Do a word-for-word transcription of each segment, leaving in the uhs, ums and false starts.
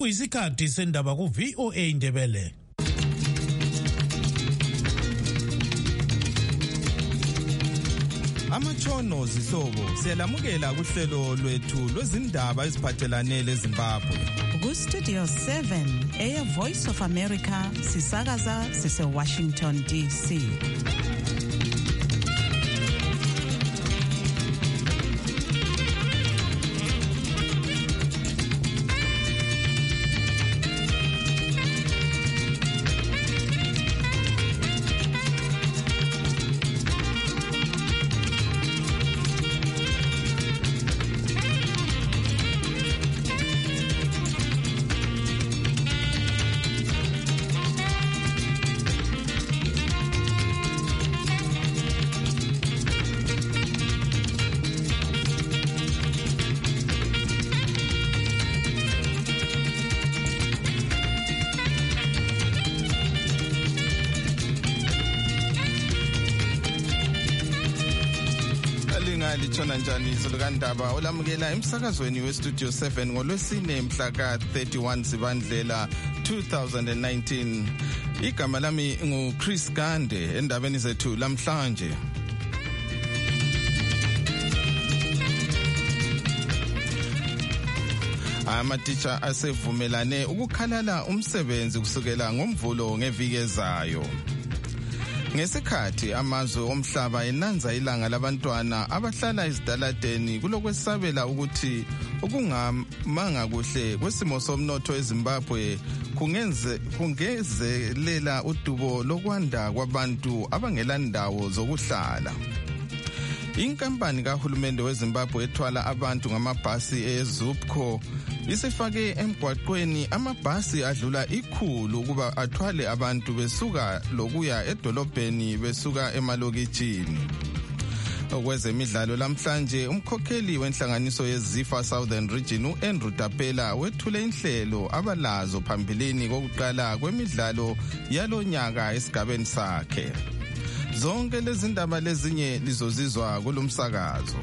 Kuyisikhathi sendaba ku V O A Ndebele. Amatshono zihlobo siyalamukela kuhlelo lwethu lwezindaba eziphathelane leZimbabwe. Ku Studio seven, Air Voice of America, sisakaza sise Washington D C. Litshona njani solukandaba olamukela emsakazweni we Studio seven ngolwesine mhla ka thirty-one Sibandlela two thousand nineteen. Igama lami ngu Chris Gande. Endabeni zethu lamhlanje, amatitsha asevumelane ukukhalala umsebenzi kusukela ngoMvulo ngeviki ezayo. Ngesikhathi amazwe omhlaba enanza ilanga labantwana abahlala ezidaladeni kulokwesabela ukuthi ukungamanga kuhle kwesimo somnotho eZimbabwe kungenze kungezelela udubo lokwanda kwabantu abangela ndawo zokuhlala. Inkampani kahulumende weZimbabwe ethwala abantu ngamabhasi eZupco isifake emgwaqweni amabhasi adlula ikhulu ukuba athwale abantu besuka lokuya edolobheni besuka emalokitshini. Okwezemidlalo lamhlanje, umkhokheli wenhlanganiso yeZifa Southern Region uAndrew Tapela wethule inhlelo abalazo phambilini kokuqala kwemidlalo yalonyaka esigabeni sakhe. Zonke lezi ndaba lezinye lizozizwa kulomsakazo.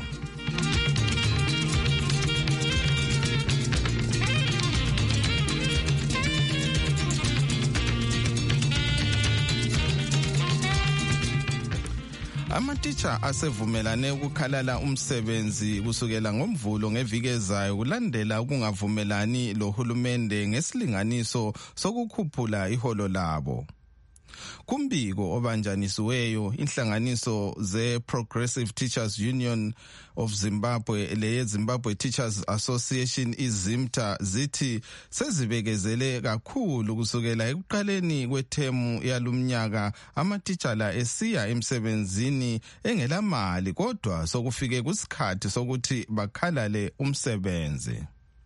Amatitsha asevumelane ukukhalala umsebenzi kusukela ngoMvulo ngeviki ezayo kulandela ukungavumelani lohulumende ngesilinganiso sokukhuphula iholo labo. Kumbiko obanjanisiweyo, inhlanganiso ze Progressive Teachers Union of Zimbabwe leye Zimbabwe Teachers Association iZimta zithi sezibekezele kakhulu kusukela ekuqaleni kwethemu yalumnyaka amatitsha la esiya emsebenzini engelamali, kodwa sokufike kusikhathi sokuthi bakhalale umsebenzi.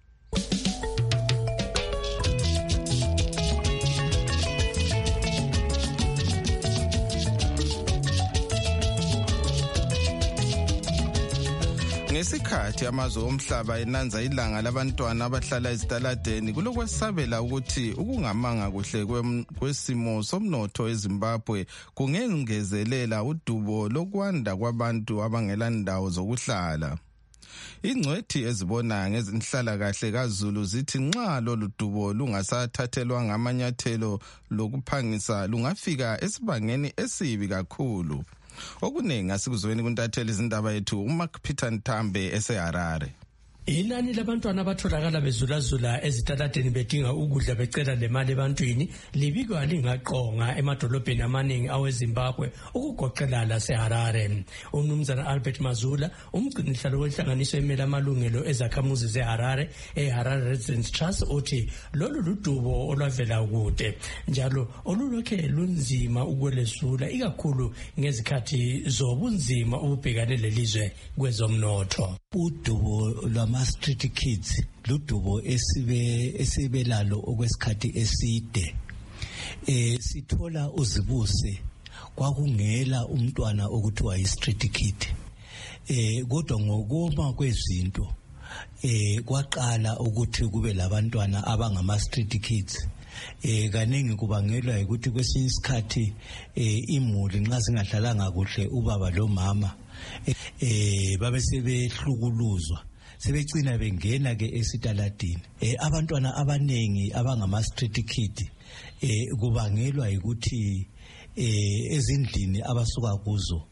Ngesikhathi amazwe omhlaba enanza ilanga labantwana abahlala ezitaladeni kulokwesabela ukuthi ukungamanga kuhle kwesimo somnotho eZimbabwe kungengezelela udubo lokwanda kwabantu abangela ndawo zokuhlala. Ingcwethi ezibona ngezinhlala kahle kaZulu zithi nxa lolu dubo lungasathathelwa ngamanyathelo lokuphangisa lungafika esibangeni esibi kakhulu. Okuningi asikuzweni kuntatheli izindaba yethu uMark Peter Ntambe eseHarare. Inani labantwana abatholakala bezulazula ezitaladeni bedinga ukudla becela lemali ebantwini libikwa lingaqonga emadolobheni amaningi aweZimbabwe ukugoqela laseHarare. Umnumzana Albert Mazula, umgcinihlalo wenhlanganiso emela amalungelo ezakhamuzi zeHarare eHarare Residents Trust, uthi lolu ludubo olwavela kude njalo olulokhe lunzima ukwelesula ikakhulu ngezikhathi zobunzima ubhekane lelizwe kwezomnotho. Udubo lwama street kids ludubo esibe esibelalo okwesikhathi eside. Eh sithola uzibuse kwakungela umntwana okuthiwa yi street kid. Eh kodwa ngokoma kwezinto eh kwaqala ukuthi kube labantwana abangama street kids. Eh kaningi kubangelwa ukuthi kwesinye isikhathi eh imuli nxa singadlalanga kuhle ubaba lo mama eh babe sebehlukuluzwa sebegcina bengena ke esitaladini. Eh abantwana abanengi abangama street kids eh kubangelwa ukuthi eh ezindlini abasuka kuzo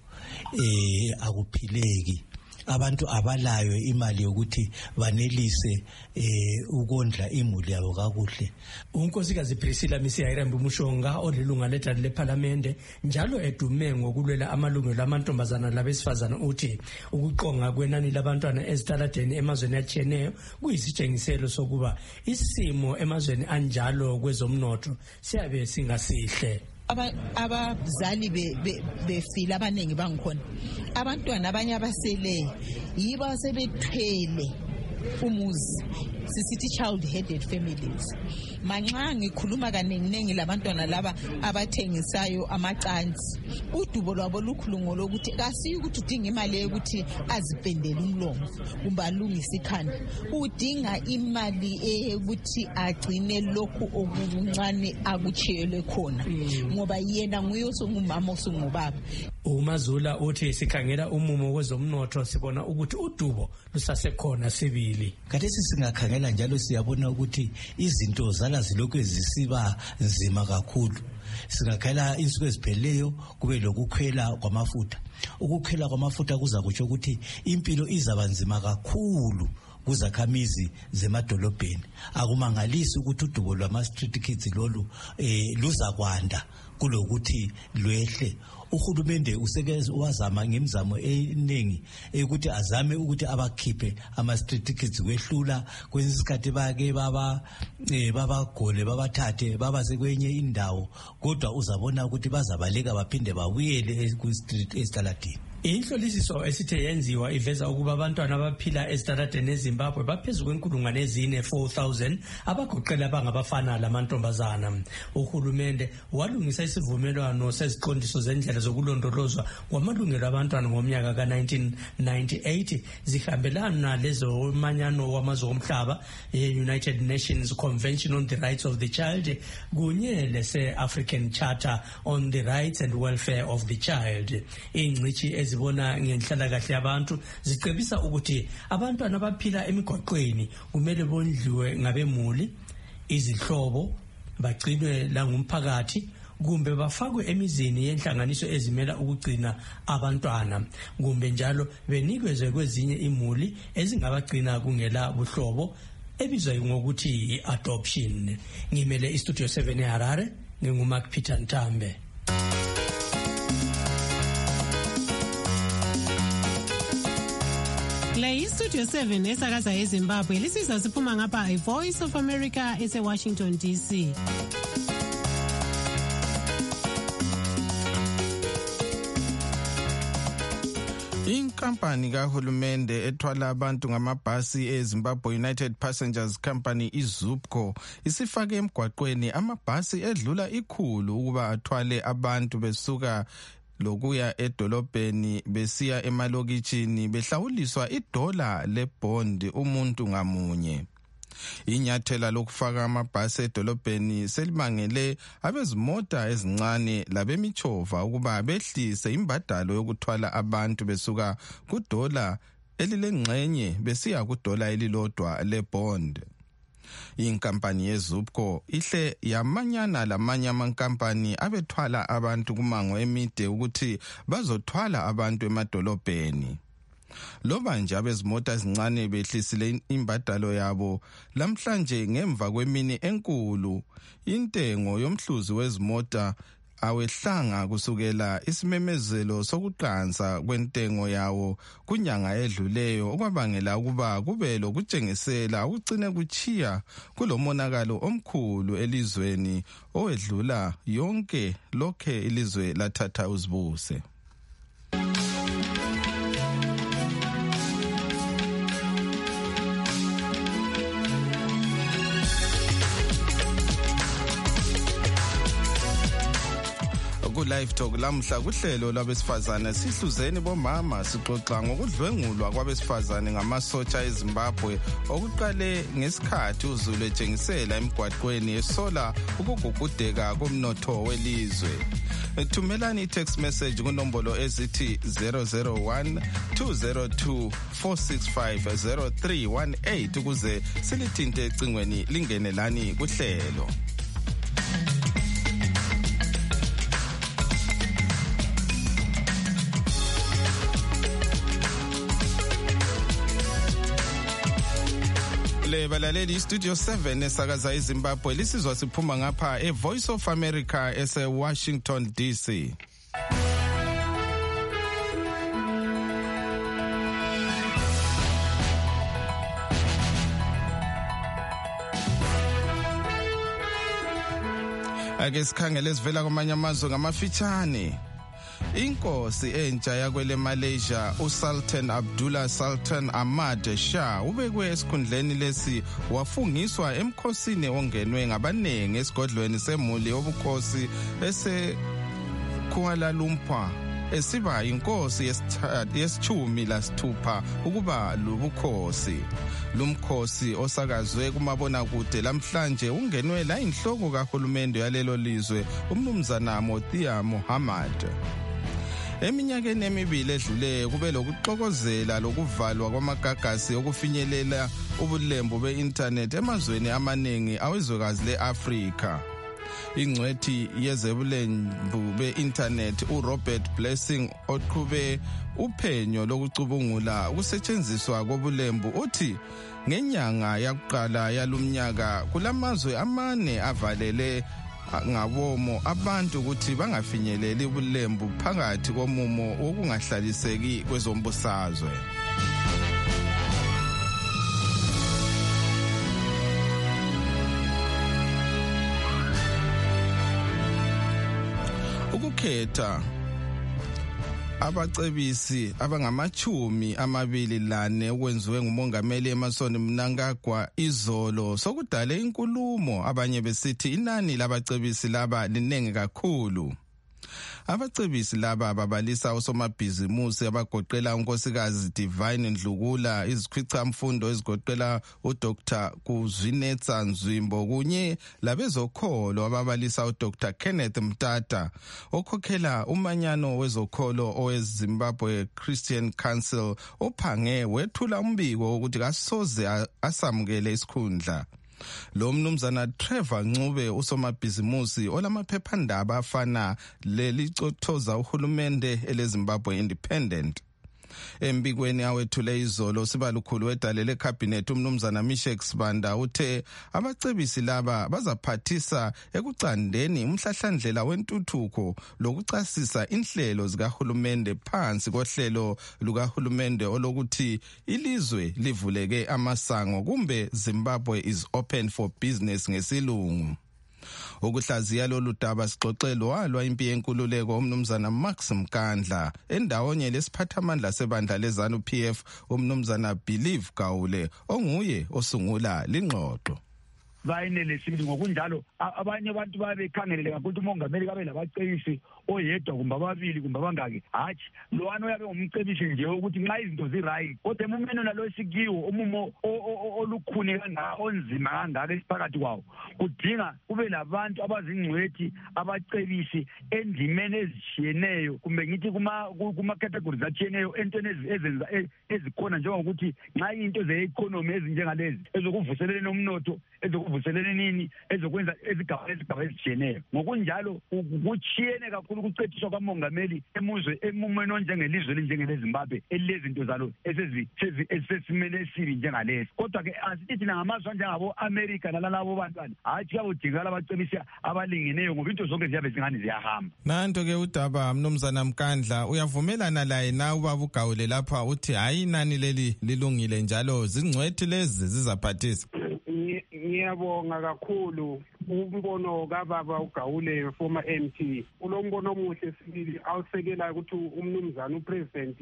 eh akuphileki. Abantu abalayo imali yokuthi banelise eh ukondla imuli yabo kakuhle. Unkosikazi Priscilla Misiyayirambi Mushonga olilunga ledali leParliament njalo edume ngokulwela amalungelo amantombazana labesifazana uthi ukuqonga kwenani labantwana ezitaladeni emazweni atshiyeneyo kuyisitshengiselo sokuba isimo emazweni anjalo kwezomnotho siyabe singasihle. Abazali befila abaningi bangikhona abantwana abanye abasele yibo sebethwele umuzi sisithi child headed families. Manxa ngikhuluma kaningi labantwana laba abathengisayo amacansi udubo lwabo lukhulungo lokuthi kasiyi ukuthi udinga imali yokuthi azipendele umlomo kumbe alungise ikhanda, udinga imali eyokuthi agcine lokhu okuncane akuchiyelwe khona ngoba yena nguye osungumama osungubaba. uMazula uthi sikhangela umumo wezomnotho sibona ukuthi udubo lusasekhona sibili. Khathesi singakhangela njalo siyabona ukuthi izinto zala zilokhu zisiba nzima kakhulu. Singakhela insuku ezipheleyo kube lokukhwela kwamafutha. Ukukhwela kwamafutha kuza kutsho ukuthi impilo izaba nzima kakhulu kuzakhamizi zemadolobheni. Akumangalisi ukuthi udubo lwama street kids lolu eh luza kwanda kulokuthi lwehle. Uhulumende usebenza wazama ngemizamo eningi ukuthi azame ukuthi abakhiphe ama street kids kwehlula kwenye isikhathi bake baba eh babagole babathathe baba sekwenye indawo kodwa uzabona ukuthi bazabaleka baphinde babuyele ku street estaladini. Inhlolisiso esithe yenziwa iveza ukuba abantwana abaphila ezitaladeni eZimbabwe baphezulu kwenkulungwane ezine four thousand abagoqela abangabafana lamantombazana. Uhulumende walungisa isivumelwano seziqondiso zendlela zokulondolozwa kwamalungelo abantwana ngomnyaka ka nineteen ninety-eight zihambelana lezo manyano wamazwe omhlaba ye-United Nations Convention on the Rights of the Child kunye lese African Charter on the Rights and Welfare of the Child. Ingcichi zibona ngenhlalakahle yabantu zicebisa ukuthi abantwana abaphila emigoqweni kumele bondliwe ngabemuli, izihlobo, bagcinwe la ngumphakathi kumbe bafakwe emizini yenhlanganiso ezimela ukugcina abantwana kumbe njalo benikezwe kwezinye imuli ezingabagcina kungela buhlobo ebizwa ngokuthi adoption. Ngimele istudio seven eHarare nginguMark Peter Ntambe. Le Studio seven esakaza eZimbabwe lisiza siphuma ngapha iVoice of America ese Washington D C. Inkampani kahulumende ethwala abantu ngamabhasi eZimbabwe United Passengers Company iZUPCO isifake emgwaqweni amabhasi edlula ikhulu ukuba athwale abantu besuka lokuya edolobheni besiya emalokitshini behlawuliswa idola lebond umuntu ngamunye. Inyathela lokufaka amabhasi edolobheni selimangele abezimota ezincane labemichova ukuba behlise imbadalo yokuthwala abantu besuka kudola elilengxenye besiya kudola elilodwa lebond. Inkampani yeZUPCO ihle yamanyana lamanye amankampani abethwala abantu kumango emide ukuthi bazothwala abantu emadolobheni. Loba nje abezimota ezincane behlisile imbadalo yabo lamhlanje ngemva kwemini enkulu intengo yomhluzi wezimota awehlanga kusukela isimemezelo sokuqansa kwentengo yawo kunyanga edluleyo okwabangela ukuba kube lokutshengisela ukucine kuchiya kulomonakalo omkhulu elizweni owedlula yonke lokhe ilizwe lathatha uzibuse. ku Live Talk lamhla kuhlelo lwabesifazane sihluzeni bomama sixoxa ngokudlwengulwa kwabesifazane ngamasotsha eZimbabwe okuqale ngesikhathi uZulu etshengisela emgwaqweni esola ukugugudeka komnotho welizwe. Thumelani text message kunombolo ezithi zero zero one two zero two four six five zero three one eight ukuze silithinte ecingweni lingene lani kuhlelo. Le balaleli Studio seven esakaza eZimbabwe lisizwa siphuma ngapha e Voice of America ese Washington D C. Ake sikhangele sivela kwamanye amazwe ngamafitshane. Inkosi entsha yakwele Malaysia uSultan Abdullah Sultan Ahmad Shah ubekwe esikhundleni lesi wafungiswa emkhosini ongenwe ngabanengi esigodlweni semuli obukhosi ese Kuala Lumpur esiba inkosi yesithumi lasithupha ukuba lubukhosi. Lumkhosi osakazwe kumabona kude lamhlanje ungenwe la inhloko kahulumende yalelo lizwe umnumzana Motia Muhammad. Eminyakeni emibili edlule kube lokuxokozela lokuvalwa kwamagagasi okufinyelela ubulembu be-internet emazweni amaningi awezwekazi le-Afrika. Ingcwethi yezebulembu be-internet uRobert Blessing oqhube uphenyo lokucubungula ukusetshenziswa kobulembu uthi ngenyanga yakuqala yalumnyaka kulamazwe amane avalele ngabomo abantu ukuthi bangafinyeleli ubulembu phakathi komumo wokungahlaliseki kwezombusazwe. Ukukhetha abacebisi abangamachumi amabili lane okwenziwe ngumongameli Emmerson Mnangagwa izolo sokudale inkulumo abanye besithi inani labacebisi laba linenge kakhulu. Abacebisi laba babalisa usomabhizimusi abagoqela unkosikazi Divine Ndlukula, izikhwicamfundo ezigoqela uDr Kuzwinetsa Nzwimbo kunye labezokholo ababalisa uDr Kenneth Mtata okhokhela umanyano wezokholo oweZimbabwe Christian Council ophange wethula umbiko ukuthi kasoze asamukele isikhundla. Lo mnumzana Trevor Ncube usomabhizimusi olamaphephandaba afana lelicothoza uhulumende eleZimbabwe Independent. Embikweni awethule izolo sibalukhulu wedalele cabinet umnumzana Mishek Sibanda uthe abacebisi laba bazaphathisa ekucandeni umhlahlandlela wentuthuko lokucasisa inhlelo zikahulumende phansi kohlelo lukahulumende olokuthi ilizwe livuleke amasango kumbe Zimbabwe is open for business ngesilungu. Ukuhlaziya lolu daba sixoxelo walwa impi yenkululeko umnumzana Max Mkandla endawonye lesiphathamandla sebandla leZANU P F umnumzana Believe Gawule onguye osungula lingxoxo. Bayenelesile ngokunjalo abanye abantu babekhangelele kakhulu umongameli kabe labacebisi oyedwa kumbe ababili kumbe abangaki hathi lowano yabe ngumcebisi nje ukuthi nxa izinto zi-right kodwa emumeni nalo sikiwo umumo olukhuni kangaka onzima kangaka esiphakathi kwawo kudinga kube labantu abazingcwethi abacebisi endimeni ezishiyeneyo kumbe ngithi kuma categories atshiyeneyo entweni ezenza ezikhona njengokuthi nxa into ze-economy ezinjengalezi ezokuvuselela umnotho ezokuvuselela nini ezokwenza ezigaba ezigaba ezishiyeneyo ngokunjalo kuchiyene kakhulu ukucethiswa kwamongameli emuzwe emumweni onjengelizwe linjengeleZimbabwe elilezinto zalo esesimele esibi njengalesi kodwa ke asithi ngamazwe njengabo America nalalabo bantwana hathi kuyawudingakala abacebisi abalingeneyo ngoba into zonke ziyabe zingani ziyahamba. Nanto ke udaba mnumzana Mkandla uyavumelana laye na ubaba uGawule lapha uthi hayi inani leli lilungile njalo zingcwethi lezi zizaphathisa. Ngiyabonga kakhulu umbono kababa uGawule former M P ulombono omuhle sibili awusekela ukuthi umnumzana upresident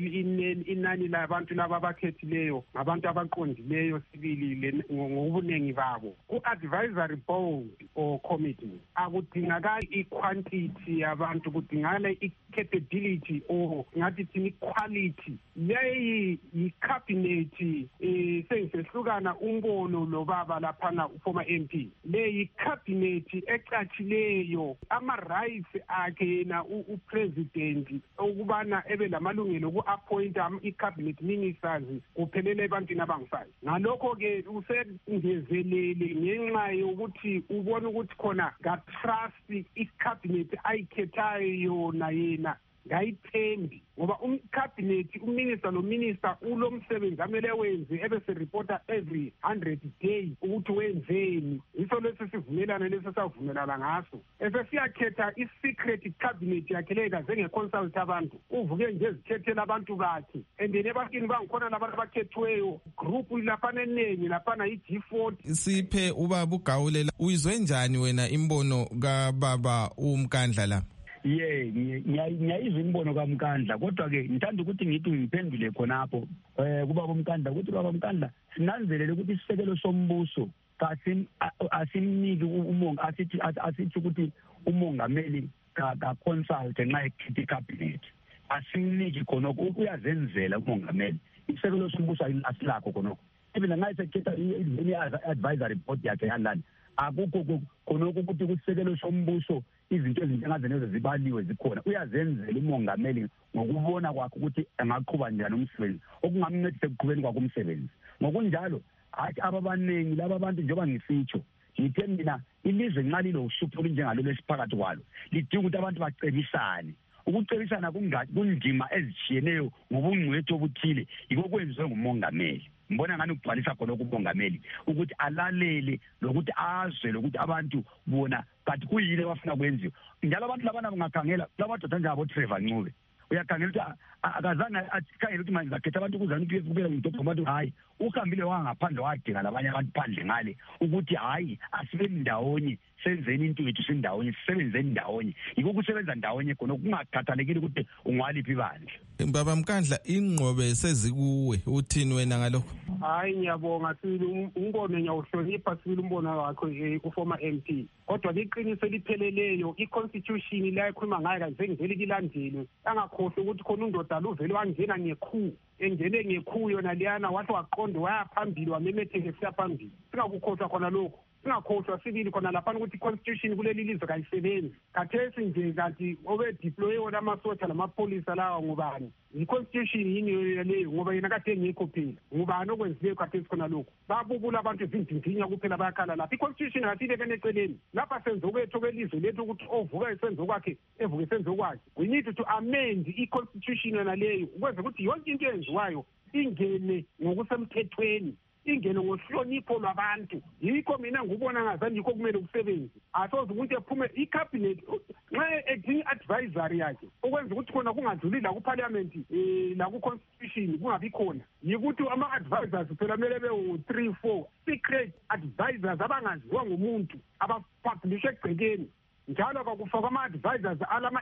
inani labantu laba abakhethileyo ngabantu abaqondileyo sibili ngobunengi babo ku-advisory board or committee akudingakali i-quantity yabantu kudingakala i-capability or ngathi thina i-quality leyi yi-cabinet um sengisehlukana umbono lobaba laphana former M P leyi cabinet ecatshileyo ama-rights akhe yena upresident ukubana ebe lamalungelo oku-appointa i-cabinet ministers kuphelele ebantwini abangifayo ngalokho-ke usengezelele ngenxa yokuthi ubona ukuthi khona ka-trust i-cabinet ayikhethayo yona yena ngayithembi ngoba umcabinet uminister nominister ulomsebenzi amele wenze ebese-reporta every hundred days ukuthi wenzeni yiso leso sivumelana leso savumelana ngaso esesiyakhetha i-secret cabinet yakhe leyo kaze nge-consult abantu uvuke nje ezikhethela abantu bakhe and then ebantwini bangikhona labantu abakhethiweyo group laphana eningi laphana i-G forty. Siphe ubaba uGawule, uyizwe njani wena imbono kababa uMkandla la? Ye ngiyayizwa imbono kaMkandla kodwa ke ngithanda ukuthi ngithi ngiphendule khonapho eh kuba uMkandla ukuthi baba uMkandla sinanzelele ukuthi isisekelo sombuso kasi asimniki umonga asithi asithi ukuthi umongameli ka consult nxa ekhithi cabinet asimniki khonoko uyazenzela umongameli isisekelo sombuso asilakho khonoko even nxa isekhetha i advisory board yakhe yalana akukho khonoko ukuthi kusisekelo sombuso izinto ezinjengazenezo zibaliwe zikhona uyazenzela umongameli ngokubona kwakhe ukuthi angaqhuba njani umsebenzi okungamncedisa ekuqhubeni kwakhe umsebenzi ngokunjalo hathi ababaningi laba bantu njengoba ngisitsho ngithe mina ilizwe nxa lilo uhlupho olunjengalo lesiphakathi kwalo lidinga ukuthi abantu bacebisane ukucebisana kunjima ezitshiyeneyo ngobungcwethu obuthile yiko kwenziwe ngumongameli mbona ngani ukubhalisa khona kumongameli ukuthi alalele lokuthi azwe lokuthi abantu bona but kuyini abafuna kwenziwa njalo abantu labana bangakhangela labadoda njabo Trevor Ncube uyakhangela ukuthi akazange akhangela ukuthi manje zakhetha abantu ukuzana ukuthi kubela ngidokho abantu hayi uhambile wangaphandle wadinga labanye abantu phandle ngale ukuthi hayi asibe ndawonye senzeni into yethu sindawonye sisebenzeni ndawonye yiko kusebenza ndawonye khona kungakhathalekile ukuthi ungwaliphi bandla. Baba Mkandla ingqobe sezikuwe uthini wena ngalokho? Hayi ngiyabonga sibili umbono ngiyawuhlonipha sibili umbono wakhe uformer M P kodwa liqiniso lipheleleyo i-constitution la ekhuluma ngayo kanje ngivele kilandele angakhohle ukuthi khona undoda luvele wangena ngekhu engene ngekhu yona liyana wathi waqonde wayaphambili wamemetheke siyaphambili singakukhohlwa khona lokho singakhohlwa sibili khona lapha ukuthi i-constitution kuleli lizwe kayisebenzi kathesi nje kanti obe-deploye wona amasotsha lamapholisa lawa ngubani i-constitution yini leyo ngoba yena kade ngekho phela ngubani okwenzileyo kathesi khona lokho babubula abantu ezindindinya kuphela bayakhala lapha i-constitution kasibekene eceleni lapha senze okwethu kwelizwe lethu ukuthi ovuka esenzo kwakhe evuke esenzo kwakhe we need to amend i-constitution yona leyo ukwenza ukuthi yonke into eyenziwayo ingene ngokusemthethweni ingene ngohlonipho lwabantu yikho mina ngubona ngazange yikho kumele kusebenze asoze umuntu ephume i-cabinet nxa edinga advisory yakhe ukwenza ukuthi khona kungadluli la kuparliament eh la ku-constitution kungabi khona yikuthi ama-advisors phela kumele bewu-three four secret advisors abangaziwa ngumuntu abapublishe egcekeni njalo kakufakwa ama-advisors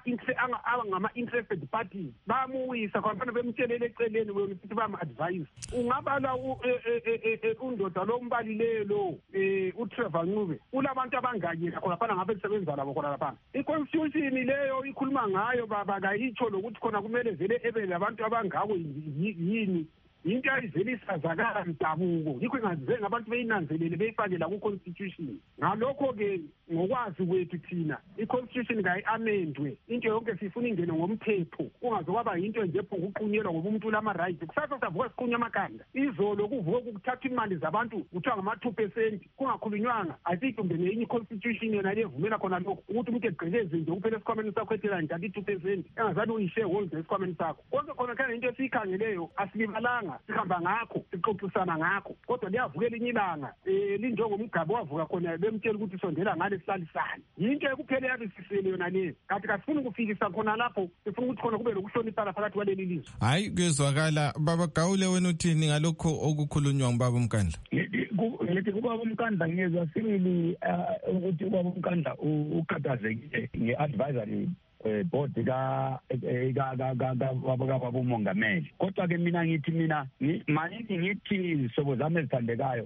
angama-interested parties bayamuwisa khona bemtshelele eceleni wena ukuthi bayama-advise ungabala undoda lo mbalileyo lo um uTrevor Ncube ulabantu abangaki khona phana ngabe lisebenza labo khona laphana i-constitution leyo ikhuluma ngayo baba kayitsho lokuthi khona kumele vele ebe labantu abangako yini into ayivele isazakala mdabuko yikho ingazenga abantu beyinanzelele beyifake la ku-constitution ngalokho-ke ngokwazi kwethu thina i-constitution kayi-amendwe into yonke sifuna ingene ngomthetho kungazokwaba yinto nje phunguqunyelwa ngoba umuntu ulama-rights kusasa savuka siqunya amaganda izolo kuvuke kuthatha imali zabantu kuthiwa ngama-two percent kungakhulunywanga asikumbe neyinye i-constitution yona levumela khona lokho ukuthi umuntu egqekeze nje kuphela esikhwameni sakho ethela nje athi two percent engazani uyishareholder esikhwameni sakho konke khona khona into esiyikhangeleyo asilibalanga sihamba ngakho sixoxisana ngakho kodwa liyavukela inye ilanga um linjengomgaba wavuka khona bemtshela ukuthi sondela ngale sihlalisane yinto ekuphele yabe sisele yona leyo kanti kasifuni ukufikisa khona lapho sifuna ukuthi khona kube lokuhloniphana phakathi kwaleli lizwe. Hayi kuyezwakala. Baba Gawule wena uthini ngalokho okukhulunywa ngubaba uMkandla? ngithi ubaba uMkandla ngiyezwa sibili ukuthi ubaba uMkandla ukhathazekile nge-advisory board ka ka ka ka baba umongameli. Kodwa ke mina ngithi mina manje ngithi sobo zami ezithandekayo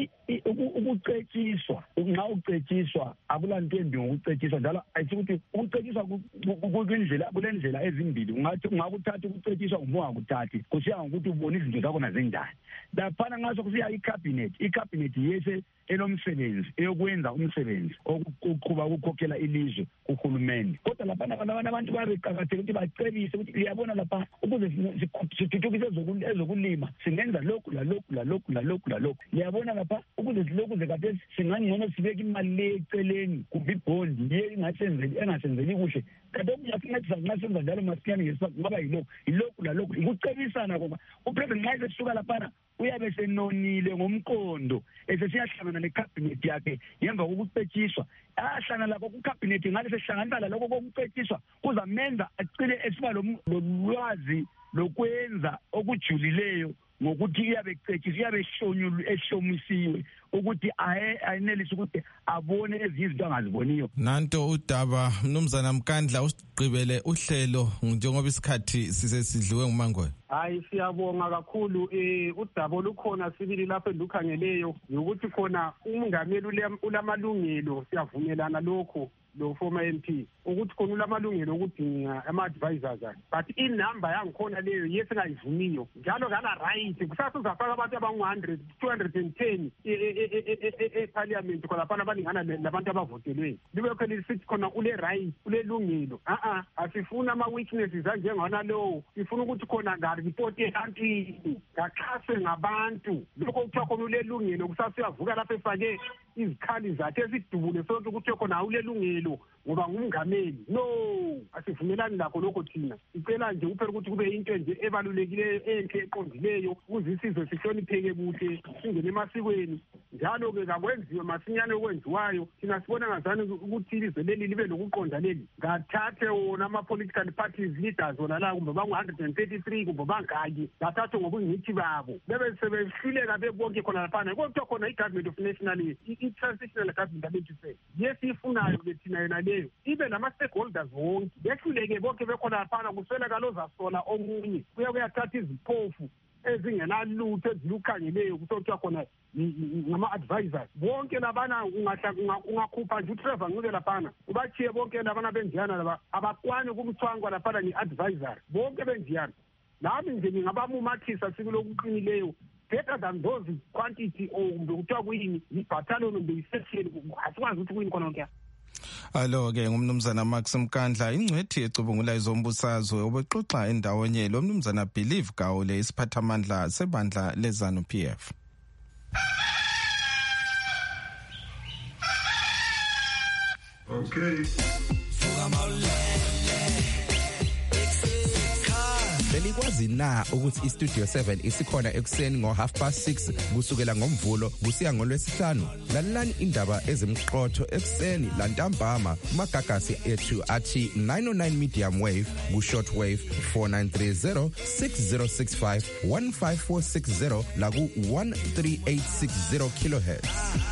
ukucetshiswa nxa ucetshiswa akulanto embi ngokucetshiswa njalo ayisithi ukucetshiswa kulendlela kulendlela ezimbili. Ungathi ungakuthatha ukucetshiswa ungakuthathi kusiya ngokuthi ubona izinto zakho nazinjani. Laphana ngaso kusiya icabinet icabinet yese elomsebenzi eyokwenza umsebenzi okuqhuba ukukhokhela ilizwe kuhulumeni. Kodwa lapha abantu babeqakatheke ukuthi bacebise ukuthi liyabona lapha ukuze sithuthukise ezokulima singenza lokhu la lokhu la lokhu la lokhu la lokhu. Liyabona lapha ukuze silokhu zekade singangcono sibeke imali le eceleni kumbe ibhondi le ingasenzeli engasenzeli kuhle. Kade okuyasingathi nxa senza njalo masinyane ngesibanga ngaba yilokhu yilokhu la lokhu ukucebisana ngoba upresident nxa esuka lapha uyabe senonile ngomqondo esesiyahlangana necabinet yakhe ngemva kokucetshiswa ahlangana lapho kucabinet ngale sehlanganisa lokho kokucetshiswa kuzamenza acile esiba lolwazi lokwenza okujulileyo ngokuthi iyabe ecetshiswa iyabe ehlonyulwe ehlomisiwe ukuthi ayenelise ukuthi abone ezizinto angaziboniyo. Nanto udaba mnumzana Mkandla usigqibele uhlelo njengoba isikhathi sisesidliwe nguMangoye. Hayi siyabonga kakhulu eh udaba olukhona sibili lapho endukhangeleyo ukuthi khona umongameli ulamalungelo siyavumelana lokho lo former M P ukuthi khona ulamalungelo okudinga ama-advisors but inumber yangikhona leyo yesingayivumiyo njalo ngala right kusasa uzafaka abantu abangu one hundred two hundred ten e-parliament khona lapha abaningana labantu abavotelweni libe khona lisithi khona ule right ule lungelo a-a asifuna ama-weaknesses anjengana lowo sifuna ukuthi khona ngaripoti ebantwini ngaxhaswe ngabantu lokho kuthiwa khona ule lungelo kusasa uyavuka lapho efake izikhali zakhe esidubule sonke ukuthi khona awule lungelo ngoba ngumngameli. No, asivumelani lakho lokho thina icela nje kuphela ukuthi kube into nje ebalulekileyo enhle eqondileyo ukuze isizwe sihlonipheke kuhle singene emasikweni njalo ke kakwenziwe masinyane okwenziwayo thina sibona ngazani ukuthi ilizwe leli libe lokuqonda leli ngathathe wona ama-political parties leaders wona la kumbe bangu-one hundred thirty-three kumbe bangaki ngathathe ngobungithi babo bebe sebehluleka bebonke khona laphana kodwa khona i-government of national i-transitional government abethu yesiyifunayo ke thina yona leyo ibe nama-stakeholders wonke behluleke bonke bekhona laphana kusweleka lozasola omunye kuye kuyathatha iziphofu ezingenalutho ezilukhangeleyo kuthiwa khona ngama-advisors bonke labana ungakhupha nje uTrevor Ncube laphana ubachiye bonke labana benjiyana laba abakwani kumthwangwa laphana nge-advisor bonke benjiyana nami nje ngingabamumathisa sikulokuqinileyo better than those quantity or kumbe kuthiwa kuyini yi-battalion kumbe yi-section asikwazi ukuthi kuyini khona lonke. Alo ke ngumnumzana Max Mkandla ingcwethi ecubungula izombusazwe obexoxa endawonye lo mnumzana Believe Gawule isiphathamandla sebandla leZANU P F. Okay. Belikwazi na ukuthi iStudio seven isikhona ekuseni ngo half past six kusukela ngomvulo kusiya ngolwesihlanu lalelani indaba ezimqotho ekuseni lantambama kumagagasi ethu athi nine oh nine medium wave ku short wave four nine three zero six zero six five one five four six zero la ku one three eight six zero kilohertz.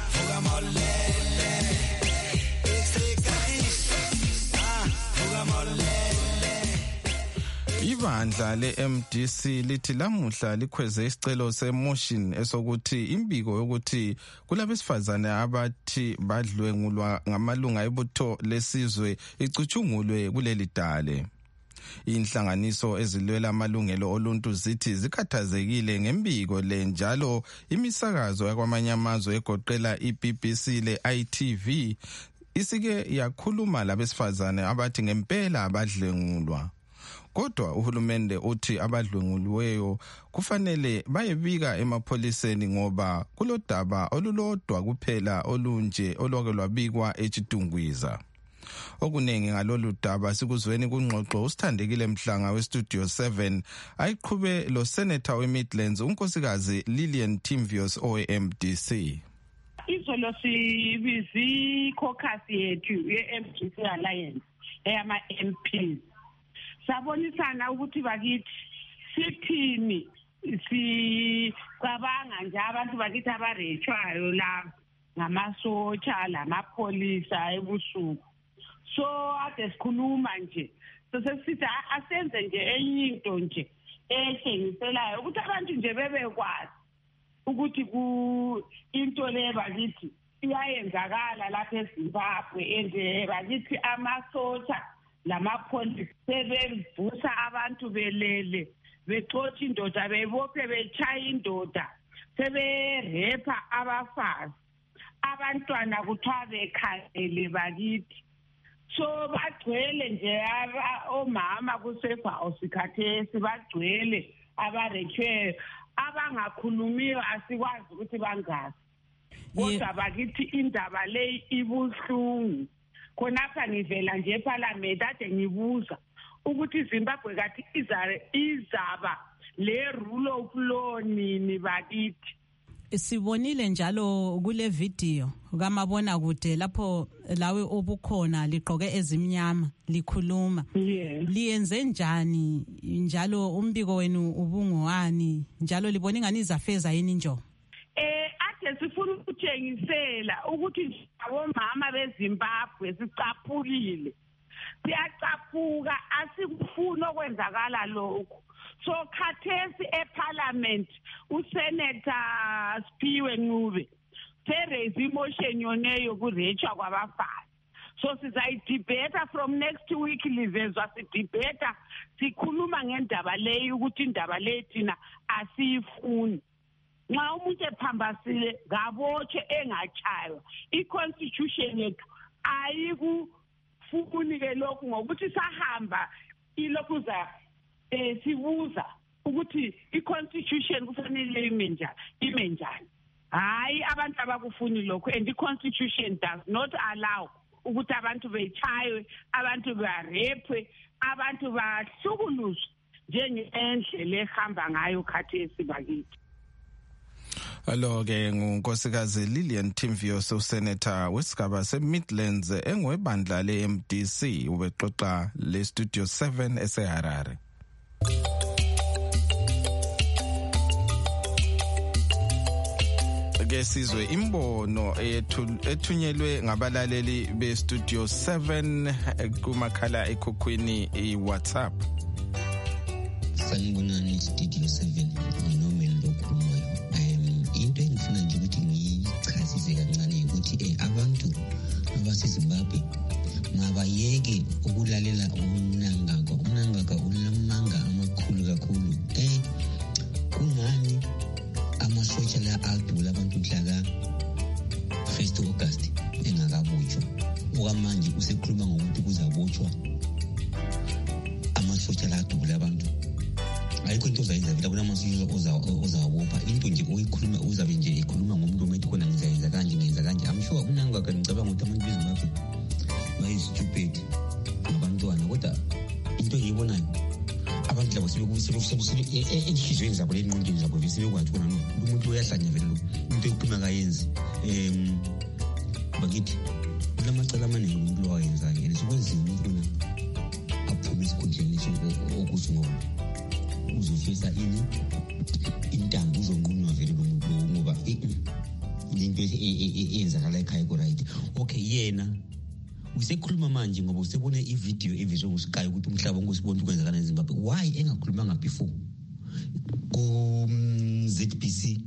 Ibandla le-M D C lithi lamuhla likhweze isicelo semotion esokuthi imbiko yokuthi kulabesifazane abathi badlwengulwa ngamalunga ebutho lesizwe icutshungulwe kuleli dale. Inhlanganiso ezilwela amalungelo oluntu zithi zikhathazekile ngembiko le njalo imisakazo yakwamanye amazwe egoqela i-B B C le-I T V isike yakhuluma labesifazane abathi ngempela abadlwengulwa. Kodwa uhulumende uthi abadlwenguliweyo kufanele bayebika emapholiseni ngoba kulodaba olulodwa kuphela olunje olwake lwabikwa eChitungwiza. Okuningi ngalolu daba sikuzweni kungxoxo usithandekile Mhlanga weStudio seven ayiqhube lo Senator weMidlands unkosikazi Lillian Timvios o M D C. Izolo sibizi caucus yethu ye-M D C Alliance eyama-M Ps. Sabonisana ukuthi bakithi sithini sicabanga nje abantu bakithi abarechwayo la ngamasotsha lamapholisa ebusuku. So ade sikhuluma nje sesithi asenze nje enye into nje ehlengiselayo ukuthi abantu nje bebekwazi ukuthi ku into le bakithi iyayenzakala lapha eZimbabwe ende bakithi amasotsha lamapholisa sebevusa abantu belele bexotsha indoda bebophe bechaya indoda seberepa abafazi abantwana kuthiwa bekhangele bakithi. So bagcwele nje omama kusefa osikhathesi bagcwele abarechwe abangakhulumiyo asikwazi ukuthi bangazi. Kodwa bakithi indaba le ibuhlungu. Khonapha ngivela nje eParliament ade ngibuza ukuthi iZimbabwe kathi izaba le rule of law nini bakithi. Sibonile njalo kule video kamabona kude lapho lawe obukhona ligqoke ezimnyama likhuluma. Liyenze njani njalo umbiko wenu ubungwani njalo libona ingani izafeza yini njo? Eh ade sifuna ukuthengisela ukuthi abomama beZimbabwe sicaphukile. Siyacaphuka asikufuna okwenzakala lokho. So khathesi eParliament uSenator Siphiwe Ncube raise emotion yoneyo kurechwa kwabafazi. So sizayidebate from next week livezwa sidebate sikhuluma ngendaba leyo ukuthi indaba le thina asiyifuni. Nxa umuntu ephambasile ngabotshwe engachaywa iconstitution yethu ayikufuni ke lokhu ngokuthi sahamba ilokhuza eh sibuza ukuthi iconstitution kufanele ime njani ime njani. Hayi abantu abakufuni lokho and iconstitution does not allow ukuthi abantu bechaywe abantu barepwe abantu bahlukuluzwe njengendlela ehamba ngayo khathesi bakithi. Alo ke ngunkosikazi Lillian Timvio usenator wesigaba seMidlands engwebandla leM D C ubexoxa le Studio seven eseHarare. Ke sizwe imbono ethunyelwe ngabalaleli be Studio seven kumakhala ekhukhwini iWhatsApp. Sanibonani Studio seven nginomelo lokhulumayo. Into engifuna nje ukuthi ngichazise kancane ukuthi abantu abaseZimbabwe mabayeke ukulalela umnangagwa umnangagwa ulamanga amakhulu kakhulu. Eh kungani amasotsha la adula abantu mhla ka first August engakabotshwa okwamanje usekhuluma ngokuthi kuzabotshwa amasotsha la adula abantu. Ayikho into ozayenza vele kunamasosha ozawabopha into nje oyikhuluma uzabe nje ekhuluma ngomlomo ethi khona ngizayenza kanje ngenza kanje. I'm sure unangaka ngicabanga ukuthi abantu beZimbabwe bayistupid abantwana kodwa into engiyibonayo abantu labo sebekusebenza enhlizweni zabo lenqondweni zabo besebekwazi khona no umuntu uyahlanya vele lo into ekhuluma kayenzi em bakithi kulamacala amaningi umuntu lo wayenzayo and sikwenziwe umuntu lona aphume isikhundleni okuthi ngoba uzofisa ini intambo uzonqunywa vele lo muntu lo ngoba into eyenzakala ekhaya ko right. Okay yena usekhuluma manje ngoba usebone ivideo evezwe nguSky ukuthi umhlaba wonke usibona ukwenzakala eZimbabwe. Why engakhulumanga before ku Z B C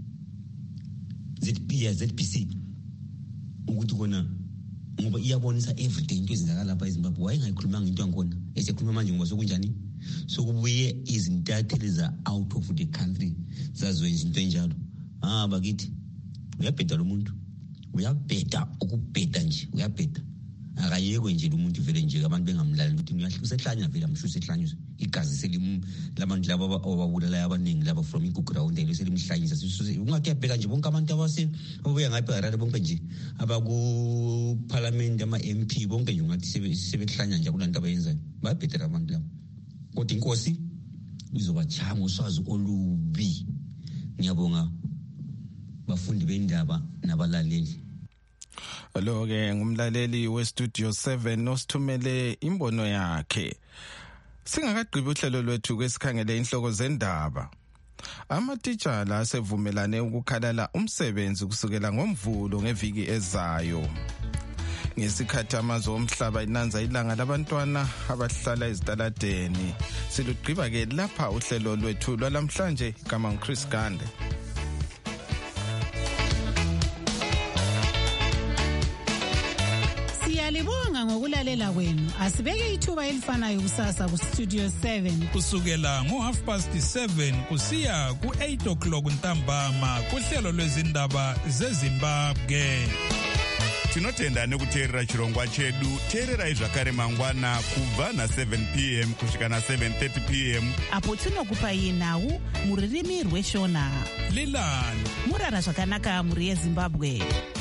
Z P ya Z B C ukuthi kona ngoba iyabonisa everything into ezenzakala lapha eZimbabwe. Why engakhulumanga into yakhona esekhuluma manje ngoba sokunjani sokubuye izintatheli za out of the country zazwenza into enjalo. Ah bakithi uyabheda lo muntu uyabheda ukubheda nje uyabheda akayekwe nje umuntu vele nje abantu bengamlaleli ukuthi uyahlanya vele amshuse ehlanyuzwe igazi selimu labantu laba ababulala abaningi laba from iGuground ele selimhlanyisa ungathi yabheka nje bonke abantu abase obuya ngapha eHarare bonke nje abaku parliament ama M P bonke nje ungathi sebehlanya nje kulanto abayenzayo bayabhedela abantu laba. Kodwa inkosi izobachanga uswazi olubi. Ngiyabonga bafundi bendaba nabalaleli. Lo ke ngumlaleli we Studio seven osithumele imbono yakhe. Singakagqibi uhlelo lwethu kwesikhangele inhloko zendaba. Amatitshala asevumelane ukukhalala umsebenzi kusukela ngoMvulo ngeviki ezayo. Ngesikhathi amazwe omhlaba inanza ilanga labantwana abahlala ezitaladeni. Silugqiba ke lapha uhlelo lwethu lwalamhlanje igama nguChris Gande. Siyalibonga ngokulalela kwenu. Asibeke ithuba elifanayo kusasa ku Studio seven kusukela ngo half past seven kusiya ku eight o'clock ntambama kuhlelo lwezindaba zeZimbabwe. Tinotenda nekuteerera chirongwa chedu. Teererai zvakare mangwana kubva na seven p m kusvika na seven thirty p m apo tinokupai nhau muririmi rweshona. Lilani murara zvakanaka muri yeZimbabwe.